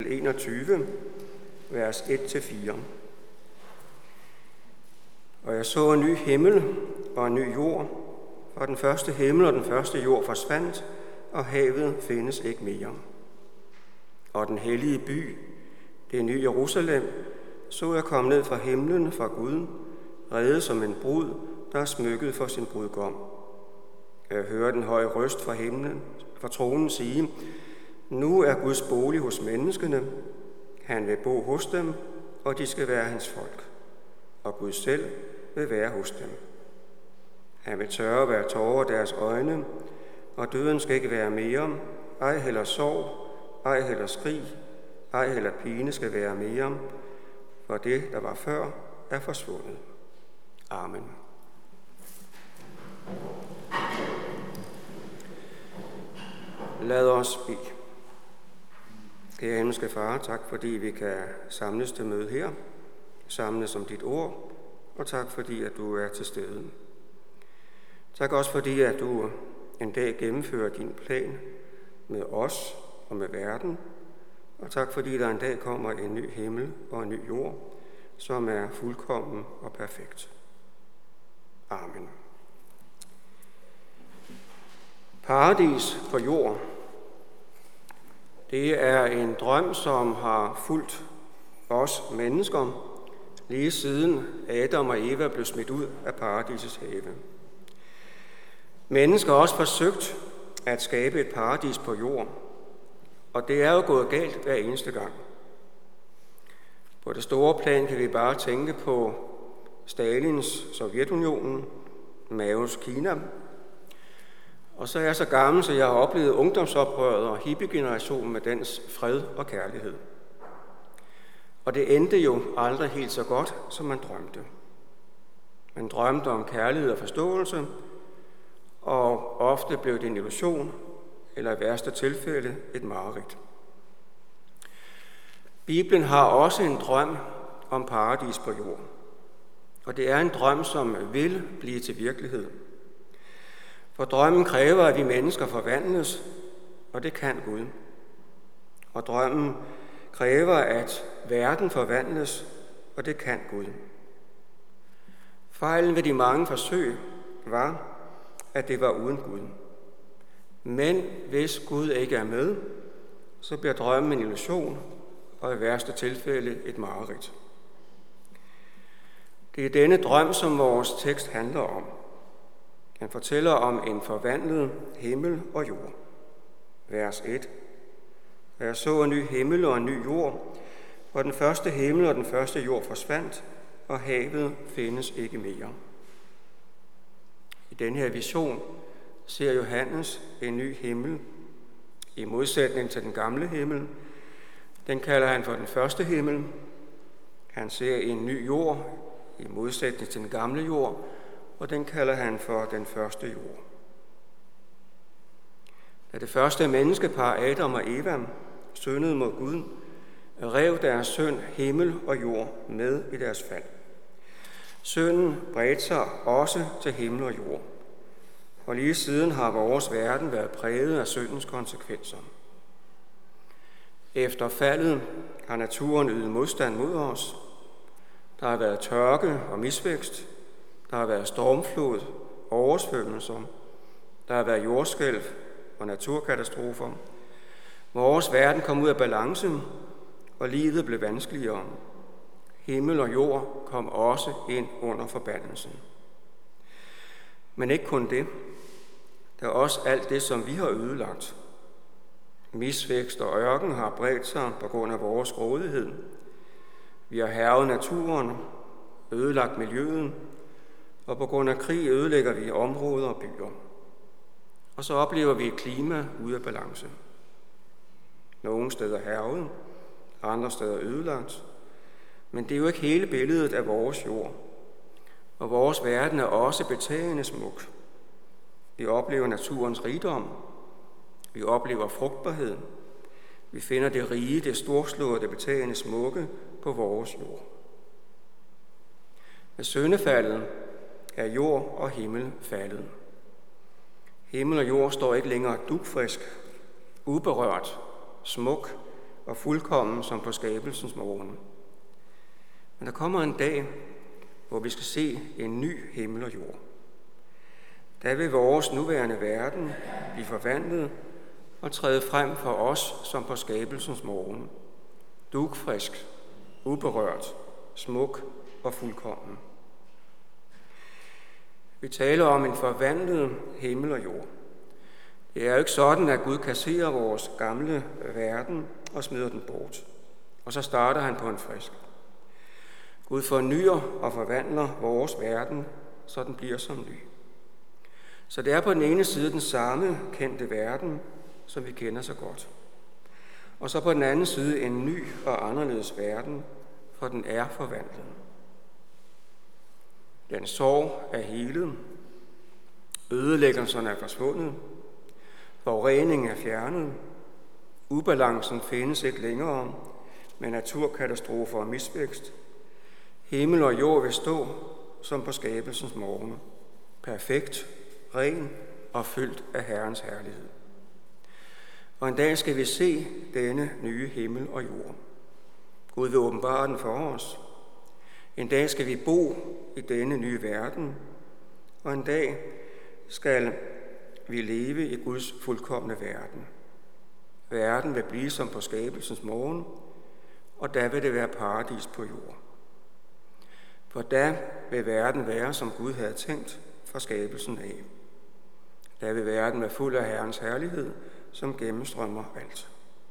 21, vers 1-4. Og jeg så en ny himmel og en ny jord, for den første himmel og den første jord forsvandt, og havet findes ikke mere. Og den hellige by, det nye Jerusalem, så jeg komme ned fra himlen fra Gud, redet som en brud, der er smykket for sin brudgom. Jeg hører den høje røst fra himlen, fra tronen sige, nu er Guds bolig hos menneskene. Han vil bo hos dem, og de skal være hans folk. Og Gud selv vil være hos dem. Han vil tørre hver tårer deres øjne, og døden skal ikke være mere. Ej heller sorg, ej heller skrig, ej heller pine skal være mere. For det, der var før, er forsvundet. Amen. Lad os bede. Kære himmelske Far, tak fordi vi kan samles til møde her, samles om dit ord, og tak fordi, at du er til stede. Tak også fordi, at du en dag gennemfører din plan med os og med verden, og tak fordi, der en dag kommer en ny himmel og en ny jord, som er fuldkommen og perfekt. Amen. Paradis på jord. Det er en drøm, som har fulgt os mennesker, lige siden Adam og Eva blev smidt ud af paradisets have. Mennesker har også forsøgt at skabe et paradis på jord, og det er jo gået galt hver eneste gang. På det store plan kan vi bare tænke på Stalins Sovjetunionen, Maos Kina. Og så er jeg så gammel, så jeg har oplevet ungdomsoprøret og hippiegenerationen med dens fred og kærlighed. Og det endte jo aldrig helt så godt, som man drømte. Man drømte om kærlighed og forståelse, og ofte blev det en illusion, eller i værste tilfælde et mareridt. Bibelen har også en drøm om paradis på jorden. Og det er en drøm, som vil blive til virkelighed. For drømmen kræver, at vi mennesker forvandles, og det kan Gud. Og drømmen kræver, at verden forvandles, og det kan Gud. Fejlen ved de mange forsøg var, at det var uden Gud. Men hvis Gud ikke er med, så bliver drømmen en illusion, og i værste tilfælde et mareridt. Det er denne drøm, som vores tekst handler om. Den fortæller om en forvandlet himmel og jord. Vers 1. Og jeg så en ny himmel og en ny jord, og den første himmel og den første jord forsvandt, og havet findes ikke mere. I denne her vision ser Johannes en ny himmel, i modsætning til den gamle himmel. Den kalder han for den første himmel. Han ser en ny jord, i modsætning til den gamle jord, og den kalder han for den første jord. Da det første menneskepar, Adam og Eva, syndede mod Gud, rev deres synd himmel og jord med i deres fald. Synden bredte sig også til himmel og jord, og lige siden har vores verden været præget af syndens konsekvenser. Efter faldet har naturen ydet modstand mod os. Der har været tørke og misvækst. Der har været stormflod, oversvømmelser. Der har været jordskælv og naturkatastrofer. Vores verden kom ud af balance, og livet blev vanskeligere. Himmel og jord kom også ind under forbandelsen. Men ikke kun det. Der er også alt det, som vi har ødelagt. Misvækst og ørken har bredt sig på grund af vores grådighed. Vi har hærget naturen, ødelagt miljøet, og på grund af krig ødelægger vi områder og byer. Og så oplever vi et klima ude af balance. Nogle steder hærget, andre steder ødelagt. Men det er jo ikke hele billedet af vores jord. Og vores verden er også betagende smuk. Vi oplever naturens rigdom. Vi oplever frugtbarhed. Vi finder det rige, det storslåede, det betagende smukke på vores jord. Med syndefaldet er jord og himmel faldet. Himmel og jord står ikke længere dugfrisk, uberørt, smuk og fuldkommen som på skabelsens morgen. Men der kommer en dag, hvor vi skal se en ny himmel og jord. Der vil vores nuværende verden blive forvandlet og træde frem for os som på skabelsens morgen. Dugfrisk, uberørt, smuk og fuldkommen. Vi taler om en forvandlet himmel og jord. Det er jo ikke sådan, at Gud kasserer vores gamle verden og smider den bort. Og så starter han på en frisk. Gud fornyer og forvandler vores verden, så den bliver som ny. Så det er på den ene side den samme kendte verden, som vi kender så godt. Og så på den anden side en ny og anderledes verden, for den er forvandlet. Den sorg er helet, ødelæggelserne er forsvundet, forureningen er fjernet, ubalancen findes ikke længere med naturkatastrofer og misvækst. Himmel og jord vil stå som på skabelsens morgen, perfekt, ren og fyldt af Herrens herlighed. Og en dag skal vi se denne nye himmel og jord. Gud vil åbenbare den for os. En dag skal vi bo i denne nye verden, og en dag skal vi leve i Guds fuldkomne verden. Verden vil blive som på skabelsens morgen, og der vil det være paradis på jord. For da vil verden være, som Gud havde tænkt fra skabelsen af. Der vil verden være fuld af Herrens herlighed, som gennemstrømmer alt.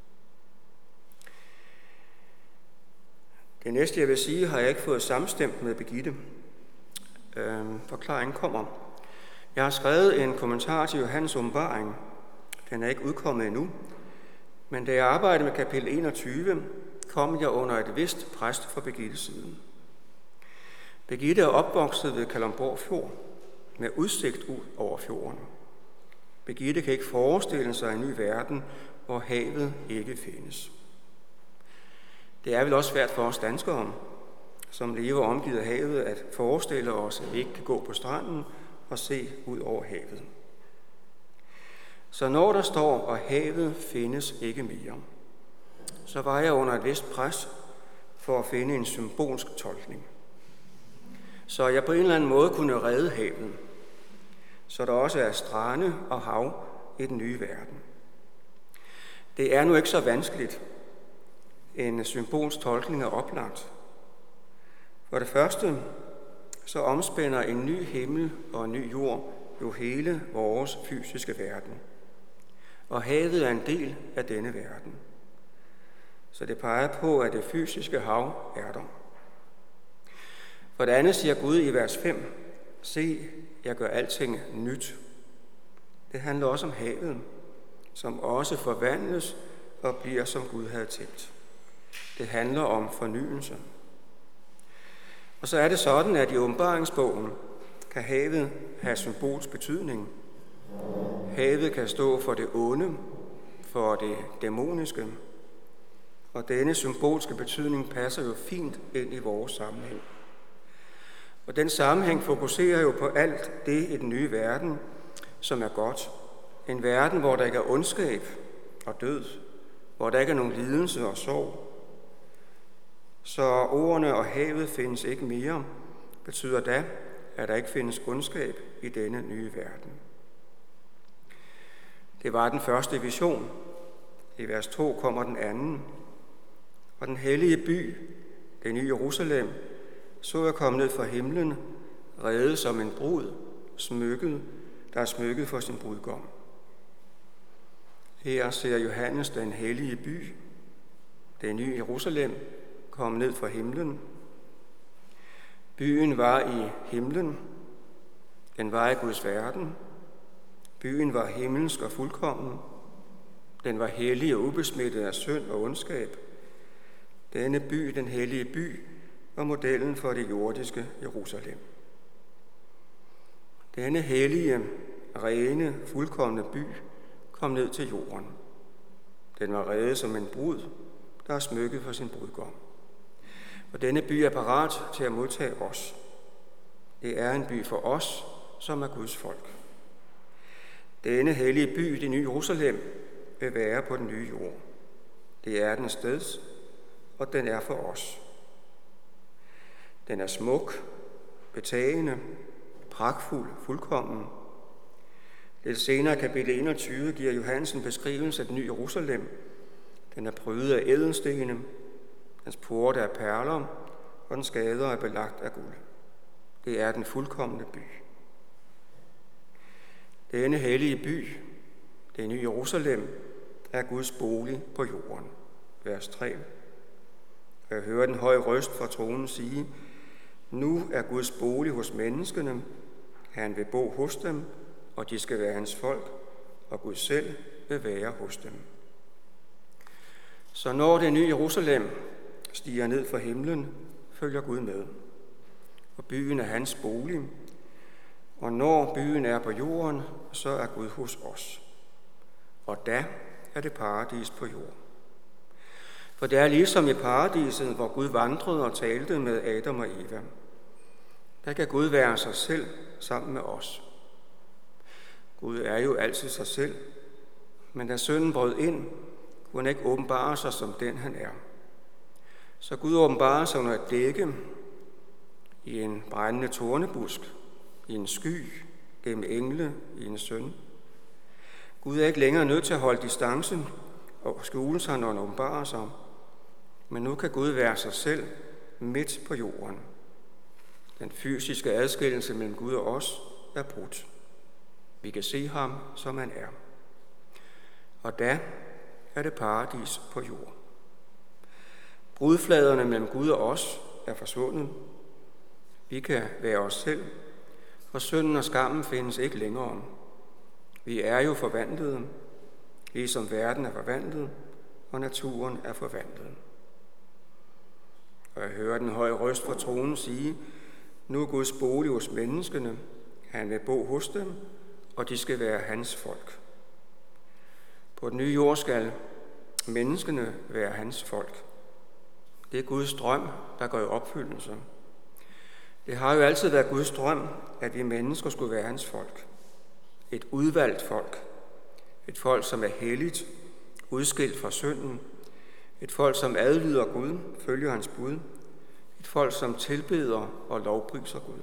Det næste, jeg vil sige, har jeg ikke fået samstemt med Birgitte. Forklaringen kommer. Jeg har skrevet en kommentar til Johannes åbenbaring. Den er ikke udkommet endnu. Men da jeg arbejdede med kapitel 21, kom jeg under et vist pres fra Birgittes side. Birgitte er opvokset ved Kalundborg Fjord med udsigt ud over fjorden. Birgitte kan ikke forestille sig en ny verden, hvor havet ikke findes. Det er vel også svært for os danskere, som lever omgivet af havet, at forestille os, at vi ikke kan gå på stranden og se ud over havet. Så når der står, og havet findes ikke mere, så var jeg under et vist pres for at finde en symbolsk tolkning. Så jeg på en eller anden måde kunne redde havet, så der også er strande og hav i den nye verden. Det er nu ikke så vanskeligt. En symbolsk tolkning er oplagt. For det første, så omspænder en ny himmel og en ny jord jo hele vores fysiske verden. Og havet er en del af denne verden. Så det peger på, at det fysiske hav er der. For det andet siger Gud i vers 5, se, jeg gør alting nyt. Det handler også om havet, som også forvandles og bliver, som Gud havde tænkt. Det handler om fornyelse. Og så er det sådan, at i åbenbaringsbogen kan havet have symbolsk betydning. Havet kan stå for det onde, for det dæmoniske. Og denne symbolske betydning passer jo fint ind i vores sammenhæng. Og den sammenhæng fokuserer jo på alt det i den nye verden, som er godt. En verden, hvor der ikke er ondskab og død, hvor der ikke er nogen lidelse og sorg. Så ordene og havet findes ikke mere, betyder da, at der ikke findes ondskab i denne nye verden. Det var den første vision. I vers 2 kommer den anden. Og den hellige by, det nye Jerusalem, så jeg komme ned fra himlen, redet som en brud, smykket, der er smykket for sin brudgom. Her ser Johannes den hellige by, det nye Jerusalem, komme ned fra himlen. Byen var i himlen, den var i Guds verden. Byen var himmelsk og fuldkommen. Den var hellig og ubesmittet af synd og ondskab. Denne by, den hellige by, var modellen for det jordiske Jerusalem. Denne hellige, rene, fuldkomne by kom ned til jorden. Den var redet som en brud, der er smykket for sin brudgom. Og denne by er parat til at modtage os. Det er en by for os, som er Guds folk. Denne hellige by, det nye Jerusalem, vil være på den nye jord. Det er den steds, og den er for os. Den er smuk, betagende, pragtfuld, fuldkommen. Lidt senere i kapitel 21 giver Johannes en beskrivelse af det nye Jerusalem. Den er prydet af ædelstene, dens porte er perler, og dens gader er belagt af guld. Det er den fuldkomne by. Denne hellige by, det nye Jerusalem, er Guds bolig på jorden. Vers 3. Og jeg hører den høje røst fra tronen sige, nu er Guds bolig hos menneskene, han vil bo hos dem, og de skal være hans folk, og Gud selv vil være hos dem. Så når det nye Jerusalem stiger ned fra himlen, følger Gud med. Og byen er hans bolig, og når byen er på jorden, så er Gud hos os. Og da er det paradis på jorden. For det er ligesom i paradiset, hvor Gud vandrede og talte med Adam og Eva. Der kan Gud være sig selv sammen med os. Gud er jo altid sig selv, men da synden brød ind, kunne han ikke åbenbare sig som den, han er. Så Gud åbenbarer sig under et dække, i en brændende tornebusk, i en sky, gennem engle, i en søn. Gud er ikke længere nødt til at holde distancen og skjule sig, når han åbenbarer sig, men nu kan Gud være sig selv midt på jorden. Den fysiske adskillelse mellem Gud og os er brudt. Vi kan se ham, som han er. Og da er det paradis på jord. Brudfladerne mellem Gud og os er forsvundet. Vi kan være os selv, og synden og skammen findes ikke længere. Vi er jo forvandlede, ligesom verden er forvandlet, og naturen er forvandlet. Og jeg hører den høje røst fra tronen sige, nu er Guds bolig hos menneskene, han vil bo hos dem, og de skal være hans folk. På den nye jord skal menneskene være hans folk. Det er Guds drøm, der går i opfyldelse. Det har jo altid været Guds drøm, at vi mennesker skulle være hans folk. Et udvalgt folk. Et folk, som er helligt, udskilt fra synden. Et folk, som adlyder Gud, følger hans bud. Et folk, som tilbeder og lovpriser Gud.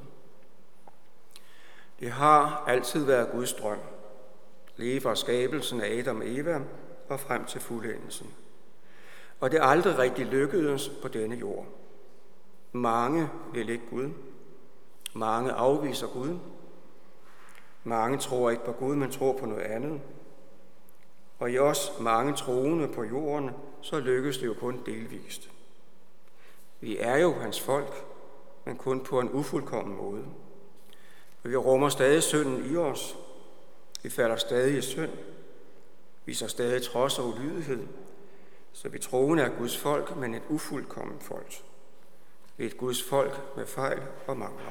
Det har altid været Guds drøm. Lige fra skabelsen af Adam og Eva og frem til fuldendelsen. Og det er aldrig rigtig lykkedes på denne jord. Mange vil ikke Gud. Mange afviser Gud. Mange tror ikke på Gud, men tror på noget andet. Og i os mange troende på jorden, så lykkes det jo kun delvist. Vi er jo hans folk, men kun på en ufuldkommen måde. For vi rummer stadig synden i os. Vi falder stadig i synd. Viser stadig trods og ulydighed. Så vi troende er Guds folk, men et ufuldkommen folk. Vi er et Guds folk med fejl og mangler.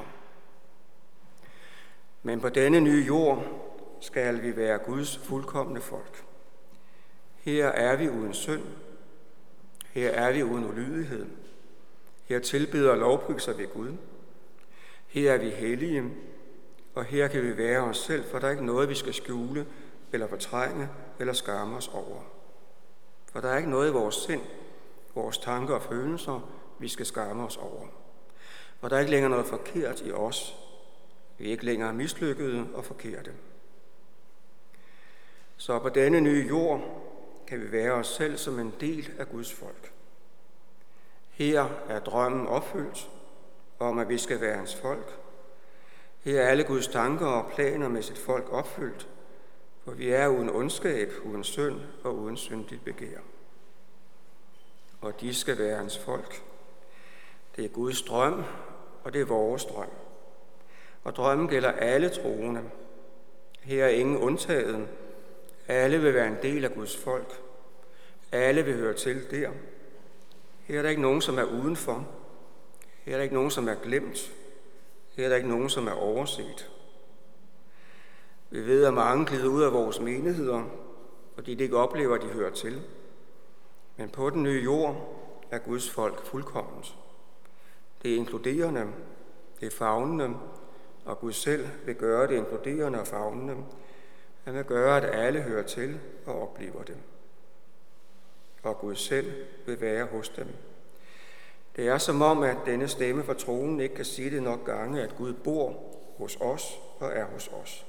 Men på denne nye jord skal vi være Guds fuldkomne folk. Her er vi uden synd. Her er vi uden ulydighed. Her tilbeder og lovpriser vi Gud. Her er vi hellige, og her kan vi være os selv, for der er ikke noget, vi skal skjule, eller fortrænge, eller skamme os over. For der er ikke noget i vores sind, vores tanker og følelser, vi skal skamme os over. For der er ikke længere noget forkert i os. Vi er ikke længere mislykkede og forkerte. Så på denne nye jord kan vi være os selv som en del af Guds folk. Her er drømmen opfyldt om, at vi skal være hans folk. Her er alle Guds tanker og planer med sit folk opfyldt, for vi er uden ondskab, uden synd og uden syndigt begær. Og de skal være hans folk. Det er Guds drøm, og det er vores drøm. Og drømmen gælder alle troende. Her er ingen undtaget. Alle vil være en del af Guds folk. Alle vil høre til der. Her er der ikke nogen, som er udenfor. Her er der ikke nogen, som er glemt. Her er der ikke nogen, som er overset. Vi ved, at mange glider ud af vores menigheder, fordi de ikke oplever, at de hører til. Men på den nye jord er Guds folk fuldkomment. Det er inkluderende, det er favnende, og Gud selv vil gøre det inkluderende og favnende. Han vil gøre, at alle hører til og oplever det. og Gud selv vil være hos dem. Det er som om, at denne stemme fra tronen ikke kan sige det nok gange, at Gud bor hos os og er hos os.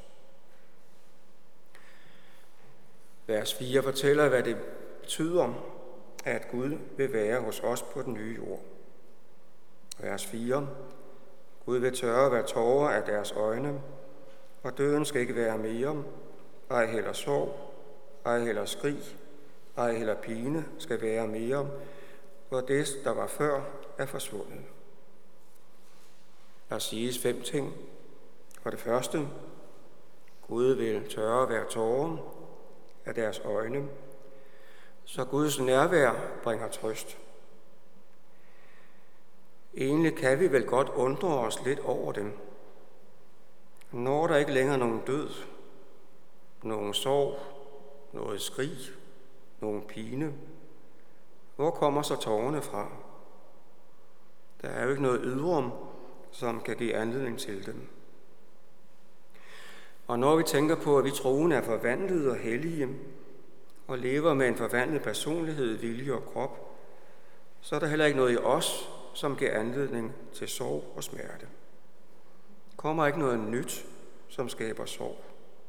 Vers 4 fortæller, hvad det betyder, at Gud vil være hos os på den nye jord. Vers 4. Gud vil tørre hver tårer af deres øjne, og døden skal ikke være mere, ej heller sorg, ej heller skrig, ej heller pine skal være mere, for det, der var før, er forsvundet. Der siges 5 ting. For det første, Gud vil tørre hver tårer af deres øjne, så Guds nærvær bringer trøst. Egentlig kan vi vel godt undre os lidt over dem. Når der ikke længere nogen død, nogen sorg, noget skrig, nogen pine, hvor kommer så tårerne fra? Der er jo ikke noget ydre, som kan give anledning til dem. Og når vi tænker på, at vi troende er forvandlede og hellige, og lever med en forvandlet personlighed, vilje og krop, så er der heller ikke noget i os, som giver anledning til sorg og smerte. Der kommer ikke noget nyt, som skaber sorg.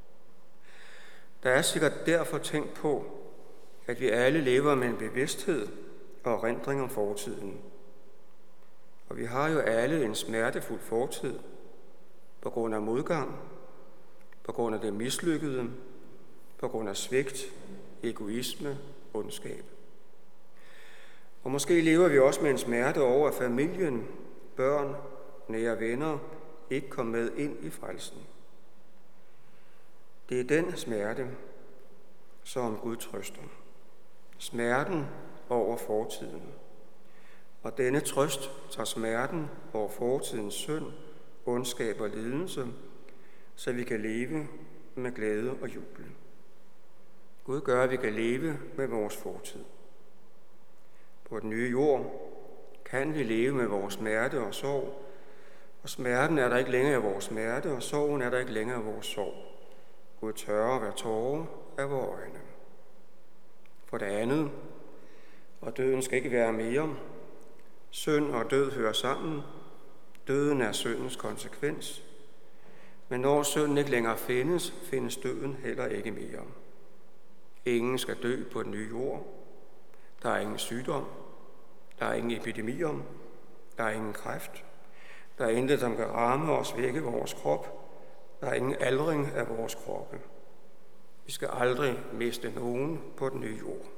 Der er sikkert derfor tænkt på, at vi alle lever med en bevidsthed og erindring om fortiden. Og vi har jo alle en smertefuld fortid på grund af modgang, på grund af det mislykkede, på grund af svigt, egoisme, ondskab. Og måske lever vi også med en smerte over, at familien, børn, nære venner ikke kom med ind i frelsen. Det er den smerte, som Gud trøster. Smerten over fortiden. Og denne trøst tager smerten over fortidens synd, ondskab og lidelse, så vi kan leve med glæde og jubel. Gud gør, at vi kan leve med vores fortid. På den nye jord kan vi leve med vores smerte og sorg, og smerten er der ikke længere af vores smerte, og sorgen er der ikke længere af vores sorg. Gud tørrer hver tårer af vores øjne. For det andet, og døden skal ikke være mere. Synd og død hører sammen. Døden er syndens konsekvens. Men når synden ikke længere findes, findes døden heller ikke mere. Ingen skal dø på den nye jord. Der er ingen sygdom. Der er ingen epidemier. Der er ingen kræft. Der er intet, som kan ramme os vække vores krop. Der er ingen aldring af vores kroppe. Vi skal aldrig miste nogen på den nye jord.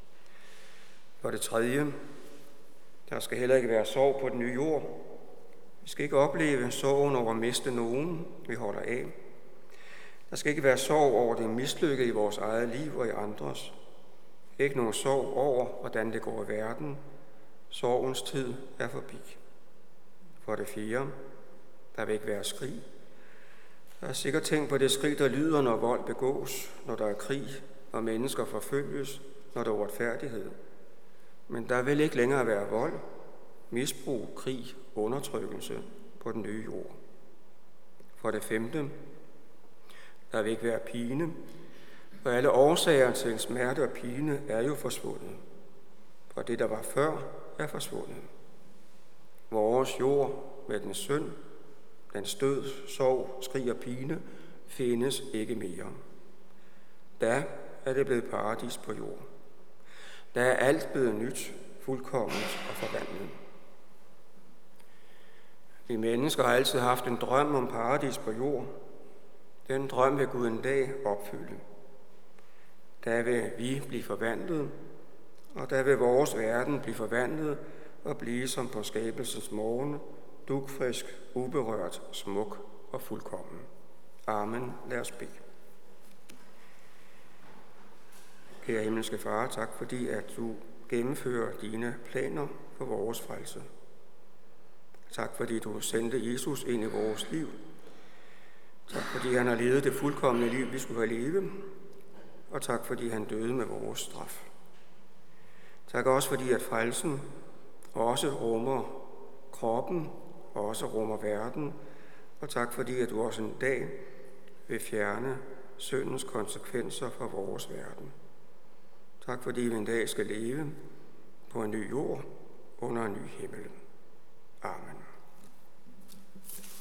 For det tredje, der skal heller ikke være sorg på den nye jord. Vi skal ikke opleve sorgen over at miste nogen, vi holder af. Der skal ikke være sorg over det mislykkede i vores eget liv og i andres. Ikke nogen sorg over, hvordan det går i verden. Sorgens tid er forbi. For det fjerde, der vil ikke være skrig. Der er sikkert tænkt på det skrig, der lyder, når vold begås, når der er krig, og mennesker forfølges, når der er uretfærdighed. Men der vil ikke længere være vold, misbrug, krig, undertrykkelse på den nye jord. For det femte, der vil ikke være pine, for alle årsager til smerte og pine er jo forsvundet. For det, der var før, er forsvundet. Vores jord med den synd, dens død, sorg, skrig og pine, findes ikke mere. Da er det blevet paradis på jord. Der er alt blevet nyt, fuldkomment og forvandlet. Vi mennesker har altid haft en drøm om paradis på jord. Den drøm vil Gud en dag opfylde. Der vil vi blive forvandlet, og der vil vores verden blive forvandlet og blive som på skabelsens morgen, dugfrisk, uberørt, smuk og fuldkommen. Amen. Lad os bede. Kære himmelske Far, tak fordi at du gennemfører dine planer for vores frelse. Tak fordi du sendte Jesus ind i vores liv. Tak fordi han har levet det fuldkomne liv, vi skulle have levet. Og tak fordi han døde med vores straf. Tak også fordi at frelsen også rummer kroppen, og også rummer verden. Og tak fordi at du også en dag vil fjerne syndens konsekvenser fra vores verden. Tak fordi vi en dag skal leve på en ny jord under en ny himmel.